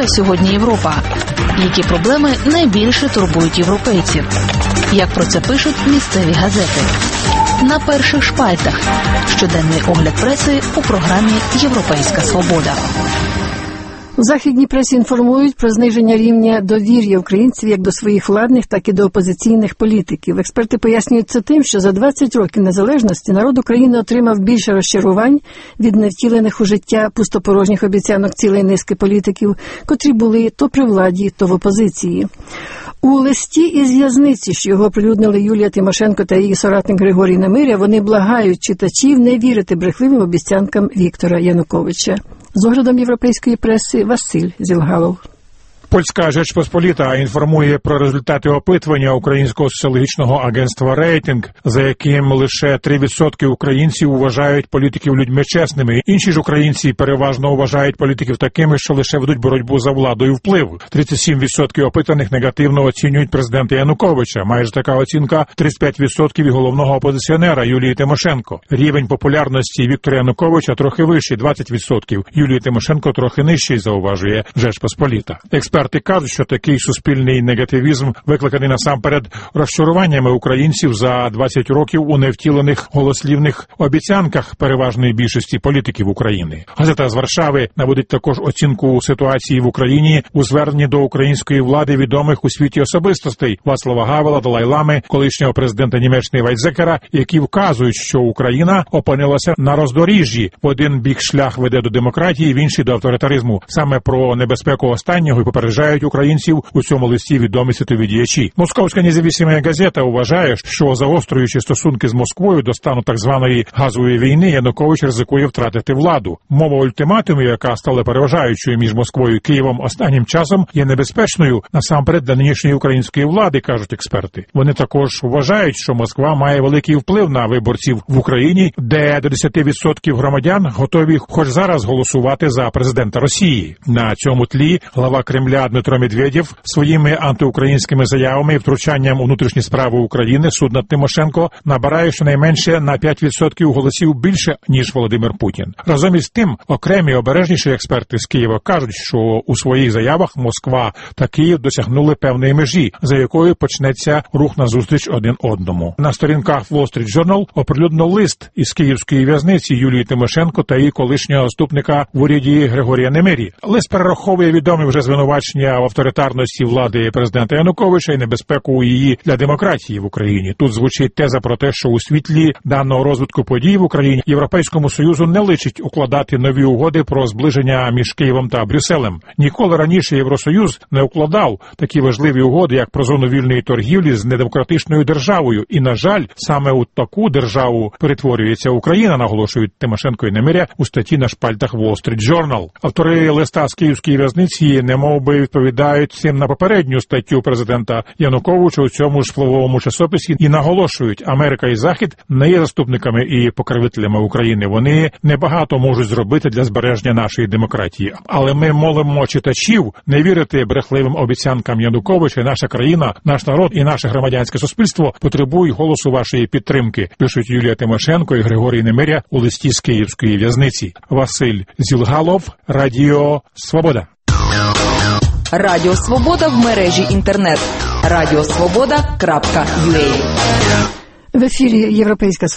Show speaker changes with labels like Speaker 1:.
Speaker 1: сьогодні Європа? Які проблеми найбільше турбують європейців? Як про це пишуть місцеві газети? На перших шпальтах. Щоденний огляд преси у програмі «Європейська свобода».
Speaker 2: У західній пресі інформують про зниження рівня довір'я українців як до своїх владних, так і до опозиційних політиків. Експерти пояснюють це тим, що за 20 років незалежності народ України отримав більше розчарувань від невтілених у життя пустопорожніх обіцянок цілої низки політиків, котрі були то при владі, то в опозиції. У листі із в'язниці, що його оприлюднили Юлія Тимошенко та її соратник Григорій Немиря, вони благають читачів не вірити брехливим обіцянкам Віктора Януковича. З оглядом європейської преси Василь Зілгалов.
Speaker 3: Польська Жечпосполіта інформує про результати опитування українського соціологічного агентства «Рейтинг», за яким лише 3% українців вважають політиків людьми чесними. Інші ж українці переважно вважають політиків такими, що лише ведуть боротьбу за владу і вплив. 37% опитаних негативно оцінюють президента Януковича. Майже така оцінка 35% і головного опозиціонера Юлії Тимошенко. Рівень популярності Віктора Януковича трохи вищий – 20%. Юлії Тимошенко трохи нижчий, зауважує Жечпосполіта. Експерти кажуть, що такий суспільний негативізм викликаний насамперед розчаруваннями українців за 20 років у невтілених голослівних обіцянках переважної більшості політиків України. Газета з Варшави наводить також оцінку ситуації в Україні у зверненні до української влади відомих у світі особистостей Вацлава Гавела, Далай-Лами, колишнього президента Німеччини Вайдзекера, які вказують, що Україна опинилася на роздоріжжі. В один бік шлях веде до демократії, в інший – до авторитаризму. Саме про небезпеку останнього і попереджають українців у цьому листі відомі світові діячі. Московська незалежна газета вважає, що загострюючи стосунки з Москвою до стану так званої газової війни, Янукович ризикує втратити владу. Мова ультиматумів, яка стала переважаючою між Москвою і Києвом останнім часом, є небезпечною насамперед для нинішньої української влади, кажуть експерти. Вони також вважають, що Москва має великий вплив на виборців в Україні, де до 10% громадян готові хоч зараз голосувати за президента Росії. На цьому тлі глава Кремля Дмитро Медведєв своїми антиукраїнськими заявами і втручанням у внутрішні справи України суд над Тимошенко набирає щонайменше на 5% голосів більше, ніж Володимир Путін. Разом із тим, окремі обережніші експерти з Києва кажуть, що у своїх заявах Москва та Київ досягнули певної межі, за якою почнеться рух назустріч один одному. На сторінках Wall Street Journal оприлюднено лист із київської в'язниці Юлії Тимошенко та її колишнього заступника в уряді Григорія Немирі. Лист перераховує відомі вже звинувачення в авторитарності влади президента Януковича і небезпеку її для демократії в Україні. Тут звучить теза про те, що у світлі даного розвитку подій в Україні Європейському Союзу не личить укладати нові угоди про зближення між Києвом та Брюсселем. Ніколи раніше Євросоюз не укладав такі важливі угоди, як про зону вільної торгівлі з недемократичною державою. І, на жаль, саме у таку державу перетворюється Україна, наголошують Тимошенко і Немиря у статті на шпальтах Wall Street Journal. Автори листа з київської в'язниці немовби відповідають цим на попередню статтю президента Януковича у цьому ж впливовому часописі і наголошують, Америка і Захід не є заступниками і покровителями України. Вони небагато можуть зробити для збереження нашої демократії. Але ми молимо читачів не вірити брехливим обіцянкам Януковича. Наша країна, наш народ і наше громадянське суспільство потребують голосу вашої підтримки, пишуть Юлія Тимошенко і Григорій Немиря у листі з київської в'язниці. Василь Зілгалов, Радіо Свобода.
Speaker 4: Радіо Свобода в мережі інтернет. Радіосвобода.ua.
Speaker 2: В ефірі «Європейська